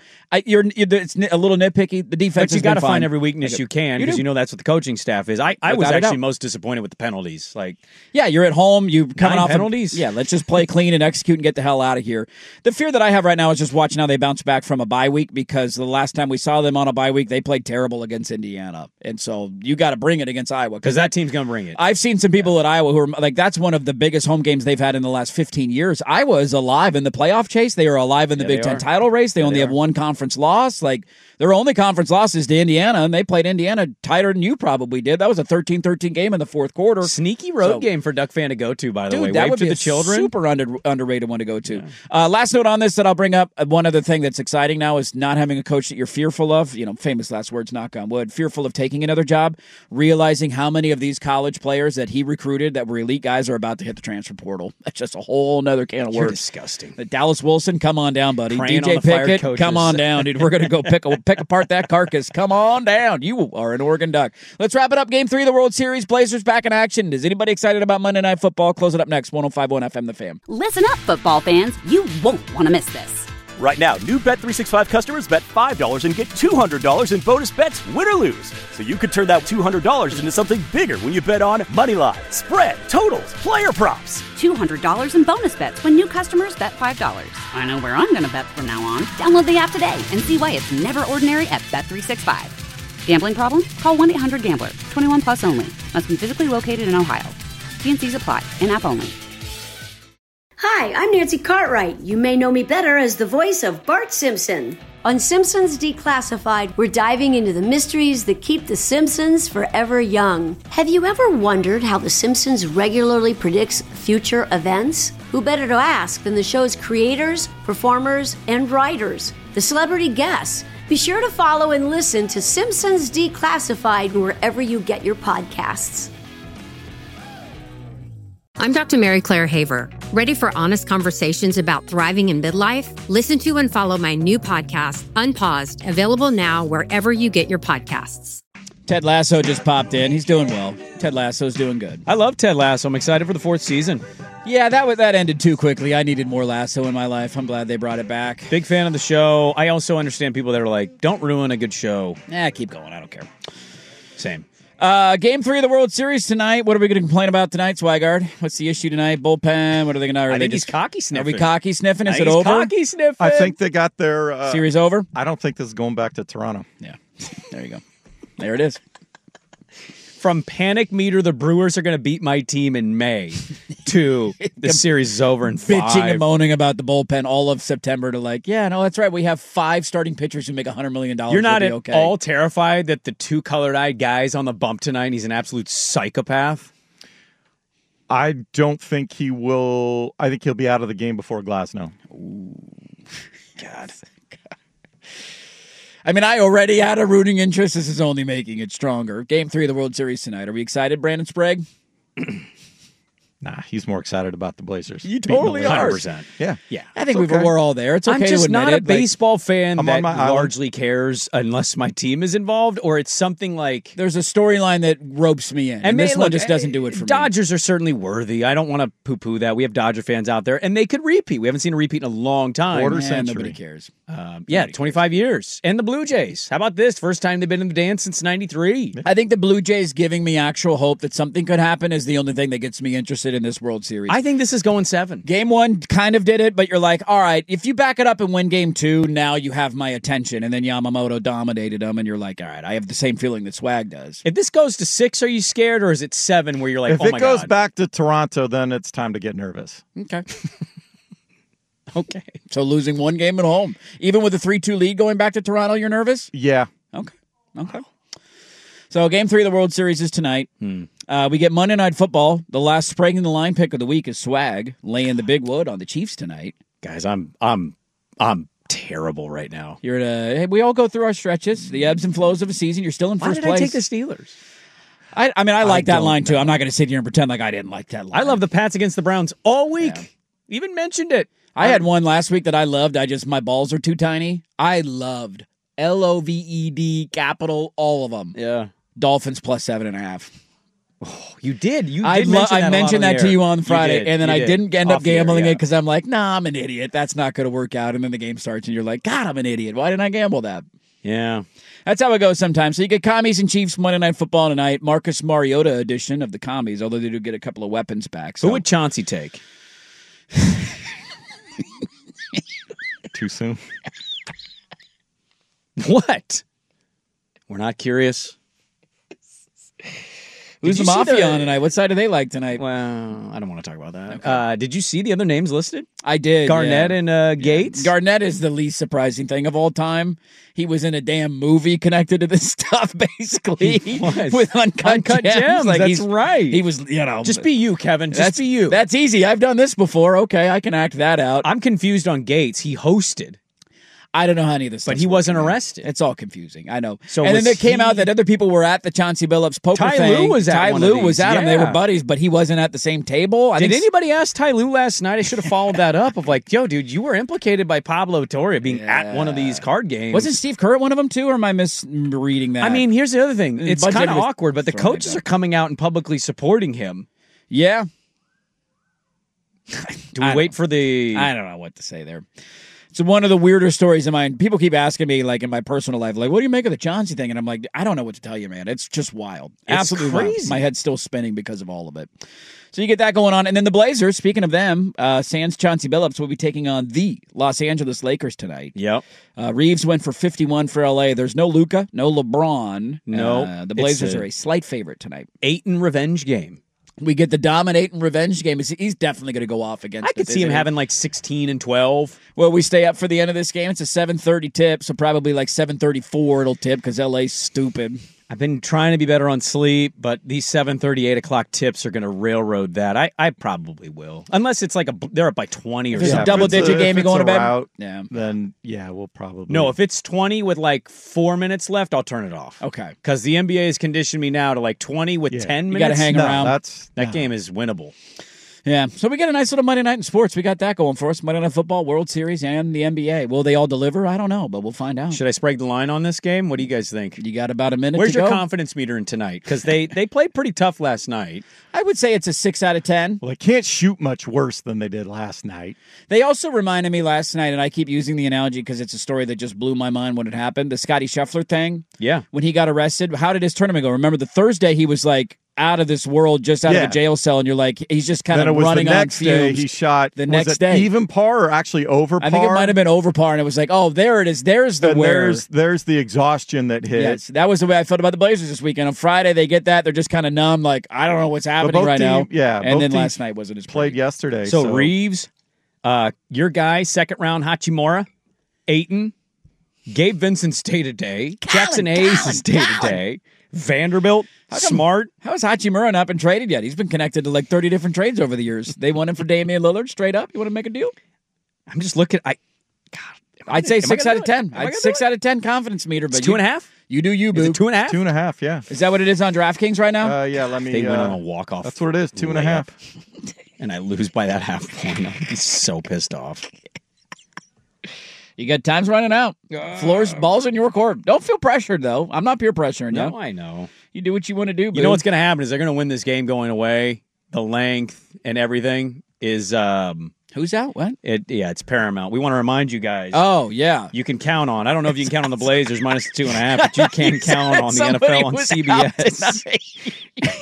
it's a little nitpicky. The defense, but you got to find every weakness you can because that's what the coaching staff is. I was actually most disappointed with the penalties. You're at home. You coming off penalties. Let's just play clean and execute and get the hell out of here. The fear that I have right now is just watching how they bounce back from a bye week because the last time we saw them on a bye week, they played terrible against Indiana, and so you got to bring it against Iowa because that team's going to bring it. I've seen some people at Iowa who are that's one of the biggest home games they've had in the last 15 years. Iowa is alive in the playoff chase. They are alive in the Big Ten title race. They only have one conference loss. Their only conference loss is to Indiana, and they played Indiana tighter than you probably did. That was a 13-13 game in the fourth quarter. Sneaky road game for Duck fan to go to, by the way. That would be the children. Super underrated one to go to. Yeah. Last note on this that I'll bring up, one other thing that's exciting now is not having a coach that you're fearful of, famous last words, knock on wood, fearful of taking another job, realizing how many of these college players that he recruited that were elite guys are about to hit the transfer portal. That's just a whole nother can of worms. You're disgusting. Dallas Wilson, come on down, buddy. Praying DJ Pickett, come on down, dude. We're going to go pick apart that carcass. Come on down. You are an Oregon Duck. Let's wrap it up. Game 3 of the World Series. Blazers back in action. Is anybody excited about Monday Night Football? Close it up next. 105.1 FM The Fan. Listen up, football fans. You won't want to miss this. Right now, new Bet365 customers bet $5 and get $200 in bonus bets, win or lose. So you could turn that $200 into something bigger when you bet on money line, spread, totals, player props. $200 in bonus bets when new customers bet $5. I know where I'm going to bet from now on. Download the app today and see why it's never ordinary at Bet365. Gambling problem? Call 1-800-GAMBLER. 21 plus only. Must be physically located in Ohio. T&Cs apply. In-app only. Hi, I'm Nancy Cartwright. You may know me better as the voice of Bart Simpson. On Simpsons Declassified, we're diving into the mysteries that keep the Simpsons forever young. Have you ever wondered how the Simpsons regularly predicts future events? Who better to ask than the show's creators, performers, and writers, the celebrity guests? Be sure to follow and listen to Simpsons Declassified wherever you get your podcasts. I'm Dr. Mary Claire Haver. Ready for honest conversations about thriving in midlife? Listen to and follow my new podcast, Unpaused, available now wherever you get your podcasts. Ted Lasso just popped in. He's doing well. Ted Lasso's doing good. I love Ted Lasso. I'm excited for the 4th season. Yeah, that ended too quickly. I needed more Lasso in my life. I'm glad they brought it back. Big fan of the show. I also understand people that are like, don't ruin a good show. Keep going. I don't care. Same. Game 3 of the World Series tonight. What are we going to complain about tonight, Swigard? What's the issue tonight? Bullpen? What are they going to? I think he's cocky sniffing. Are we cocky sniffing? Is it over? Cocky sniffing. I think they got their series over. I don't think this is going back to Toronto. Yeah, there you go. There it is. From panic meter, the Brewers are going to beat my team in May, to the series is over in 5. Bitching and moaning about the bullpen all of September to that's right. We have 5 starting pitchers who make $100 million. You're not at all terrified that the 2 colored-eyed guys on the bump tonight, and he's an absolute psychopath? I don't think he will. I think he'll be out of the game before Glasnow. Ooh, God. I mean, I already had a rooting interest. This is only making it stronger. Game 3 of the World Series tonight. Are we excited, Brandon Sprague? Nah, he's more excited about the Blazers. You totally are. 100%. Yeah. I think we're all there. It's okay I'm just to admit not a it. baseball fan that island. largely cares unless my team is involved, or it's something like... There's a storyline that ropes me in, and this one just doesn't do it for me. Dodgers are certainly worthy. I don't want to poo-poo that. We have Dodger fans out there, and they could repeat. We haven't seen a repeat in a long time. Quarter century. Nobody cares. 25 years. And the Blue Jays. How about this? First time they've been in the dance since 93. I think the Blue Jays giving me actual hope that something could happen is the only thing that gets me interested in this World Series. I think this is going 7. Game 1 kind of did it, but you're like, all right, if you back it up and win Game 2, now you have my attention. And then Yamamoto dominated them, and you're like, all right, I have the same feeling that Swag does. If this goes to 6, are you scared, or is it 7 where you're like, if it goes back to Toronto, then it's time to get nervous. Okay. Okay. So losing 1 game at home, even with a 3-2 lead going back to Toronto, you're nervous? Yeah. Okay. So Game 3 of the World Series is tonight. We get Monday Night Football. The last Sprague in the line pick of the week is Swag, laying the big wood on the Chiefs tonight. Guys, I'm terrible right now. We all go through our stretches, the ebbs and flows of a season. You're still in first place. Why did I take the Steelers? I mean, I like that line, too. I'm not going to sit here and pretend like I didn't like that line. I love the Pats against the Browns all week. Yeah. Even mentioned it. I had one last week that I loved. My balls are too tiny. I loved LOVED, capital, all of them. Yeah. Dolphins plus 7.5. Oh, you did. I mentioned that to you on Friday, and then I didn't end up gambling it because I'm like, nah, I'm an idiot. That's not going to work out. And then the game starts, and you're like, God, I'm an idiot. Why didn't I gamble that? Yeah. That's how it goes sometimes. So you get Commies and Chiefs Monday Night Football tonight. Marcus Mariota edition of the Commies, although they do get a couple of weapons back. So. Who would Chauncey take? Too soon. What? We're not curious. Who's the Mafia on tonight? What side do they like tonight? Well, I don't want to talk about that. Okay. Did you see the other names listed? I did. Garnett and Gates? Garnett is the least surprising thing of all time. He was in a damn movie connected to this stuff, basically. With Uncut Gems. Like, that's right. He was, Just be you, Kevin. Just be you. That's easy. I've done this before. Okay, I can act that out. I'm confused on Gates. He hosted. I don't know how any of this But he wasn't arrested. It's all confusing. I know. So and then it came out that other people were at the Chauncey Billups poker Ty thing. Lue was at Ty one Lue of was these. at him. They were buddies, but he wasn't at the same table. Did anybody ask Ty Lue last night? I should have followed that up of like, yo, dude, you were implicated by Pablo Torre being at one of these card games. Wasn't Steve Kerr at one of them too, or am I misreading that? I mean, here's the other thing. It's kind of awkward, but the coaches are coming out and publicly supporting him. Yeah. Do we wait for the... I don't know what to say there. It's one of the weirder stories of mine. People keep asking me, like, in my personal life, like, what do you make of the Chauncey thing? And I'm like, I don't know what to tell you, man. It's just wild. Absolutely crazy. Wild. My head's still spinning because of all of it. So you get that going on. And then the Blazers, speaking of them, sans Chauncey Billups will be taking on the Los Angeles Lakers tonight. Yep. Reeves went for 51 for L.A. There's no Luka, no LeBron. No. The Blazers are a slight favorite tonight. 8-and revenge game. We get the dominate and revenge game. He's definitely going to go off against I could see him having like 16 and 12. Well, we stay up for the end of this game. It's a 7:30 tip, so probably like 7:34 it'll tip because LA's stupid. I've been trying to be better on sleep, but these 7:30, 8 o'clock tips are going to railroad that. I probably will. Unless it's like they're up by 20 or something. something. If it's a double-digit game, you're going to bed? Route, yeah. Then, we'll probably. No, if it's 20 with like 4 minutes left, I'll turn it off. Okay. Because the NBA has conditioned me now to like 20 with 10 minutes. You got to hang around. That game is winnable. Yeah, so we got a nice little Monday night in sports. We got that going for us. Monday Night Football, World Series, and the NBA. Will they all deliver? I don't know, but we'll find out. Should I sprague the line on this game? What do you guys think? You got about a minute Where's to go. your confidence meter in tonight? Because they played pretty tough last night. I would say it's a 6 out of 10. Well, they can't shoot much worse than they did last night. They also reminded me last night, and I keep using the analogy because it's a story that just blew my mind when it happened, the Scotty Scheffler thing. Yeah. When he got arrested, how did his tournament go? Remember the Thursday he was like, out of this world, just out of a jail cell, and you're like, he's just kind of running on fumes. The next day he shot. The next day, even par or actually over par? I think it might have been over par, and it was like, oh, there it is. There's the wear. There's the exhaustion that hit. Yes, that was the way I felt about the Blazers this weekend. On Friday, they get that. They're just kind of numb, like, I don't know what's happening right now. Yeah, and then last night wasn't as played yesterday. So Reeves, your guy, second round Hachimura, Ayton, Gabe Vincent's day-to-day, Jackson Hayes is day-to-day, Vanderbilt, Smart. How has Hachimura not been traded yet? He's been connected to like 30 different trades over the years. They want him for Damian Lillard straight up. You want to make a deal? I'm just looking. I'd say 6 out of 10. 6 out of 10 confidence meter. But 2.5? You do you, boo. Is it 2.5? 2.5, yeah. Is that what it is on DraftKings right now? Yeah, let me. They went on a walk-off. That's what it is, 2.5. And I lose by that half point. I'd be so pissed off. You got time's running out. Balls in your court. Don't feel pressured, though. I'm not peer pressuring you. No, I know. You do what you want to do, boo. You know what's going to happen is they're going to win this game going away. The length and everything is... Who's out? What? It's Paramount. We want to remind you guys. Oh, yeah. You can count on. I don't know if you can count on the Blazers minus 2.5, but you can count on the NFL on CBS.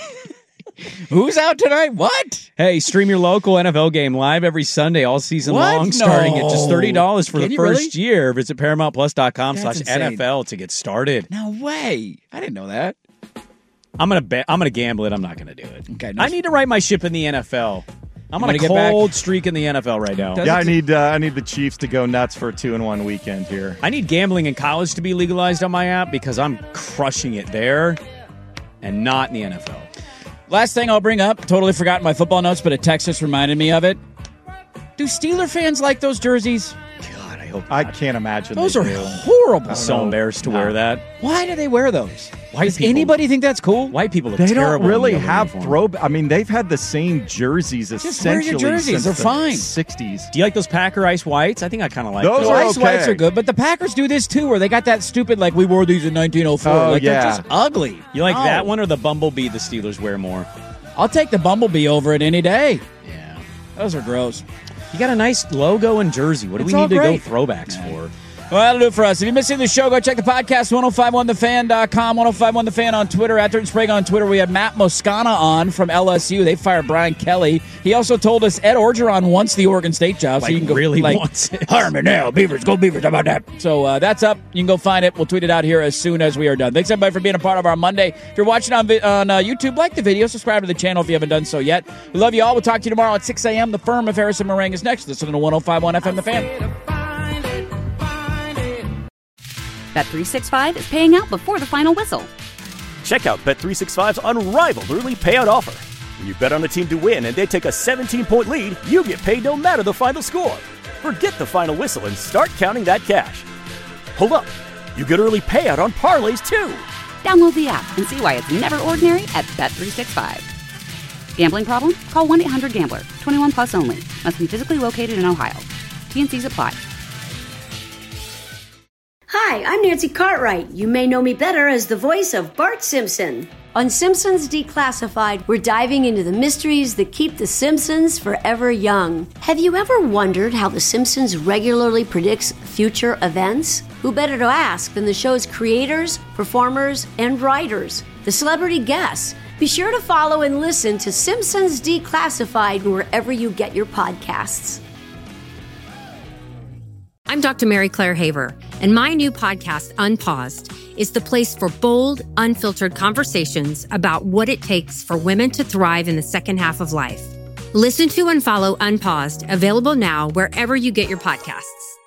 Who's out tonight? What? Hey, stream your local NFL game live every Sunday all season long, starting at just $30 for the first year. Visit ParamountPlus.com/NFL to get started. No way. I didn't know that. I'm gonna gamble it. I'm not gonna do it. Okay. I need to right my ship in the NFL. I'm on a cold streak in the NFL right now. Yeah, I need the Chiefs to go nuts for a 2-1 weekend here. I need gambling in college to be legalized on my app because I'm crushing it there and not in the NFL. Last thing I'll bring up, totally forgot my football notes, but a text just reminded me of it. Do Steeler fans like those jerseys? God, I hope not. I can't imagine. Those are horrible. I'm so embarrassed to wear that. Why do they wear those? Does anybody think that's cool? White people look terrible. They don't really have I mean, they've had the same jerseys essentially wear your jerseys. They're fine. 60s. Do you like those Packer Ice Whites? I think I kind of like those. Ice Whites are good, but the Packers do this too, where they got that stupid, like, we wore these in 1904. Oh, they're just ugly. You like that one or the Bumblebee the Steelers wear more? I'll take the Bumblebee over it any day. Yeah. Those are gross. You got a nice logo and jersey. What do we need to go throwbacks for? Well, that'll do it for us. If you're missing the show, go check the podcast, 1051thefan.com, 1051thefan on Twitter, at Dirt and Sprague on Twitter. We have Matt Moscana on from LSU. They fired Brian Kelly. He also told us Ed Orgeron wants the Oregon State job. So you can go, wants it. Hire me now. Beavers, go Beavers. How about that? So that's up. You can go find it. We'll tweet it out here as soon as we are done. Thanks, everybody, for being a part of our Monday. If you're watching on YouTube, like the video. Subscribe to the channel if you haven't done so yet. We love you all. We'll talk to you tomorrow at 6 a.m. The Firm of Harrison Meringue is next. Listen to 1051 FM The Fan. Bet365 is paying out before the final whistle. Check out Bet365's unrivaled early payout offer. When you bet on a team to win and they take a 17-point lead, you get paid no matter the final score. Forget the final whistle and start counting that cash. Hold up. You get early payout on parlays, too. Download the app and see why it's never ordinary at Bet365. Gambling problem? Call 1-800-GAMBLER. 21 plus only. Must be physically located in Ohio. T&Cs apply. Hi, I'm Nancy Cartwright. You may know me better as the voice of Bart Simpson. On Simpsons Declassified, we're diving into the mysteries that keep the Simpsons forever young. Have you ever wondered how the Simpsons regularly predicts future events? Who better to ask than the show's creators, performers, and writers, the celebrity guests? Be sure to follow and listen to Simpsons Declassified wherever you get your podcasts. I'm Dr. Mary Claire Haver, and my new podcast, Unpaused, is the place for bold, unfiltered conversations about what it takes for women to thrive in the second half of life. Listen to and follow Unpaused, available now wherever you get your podcasts.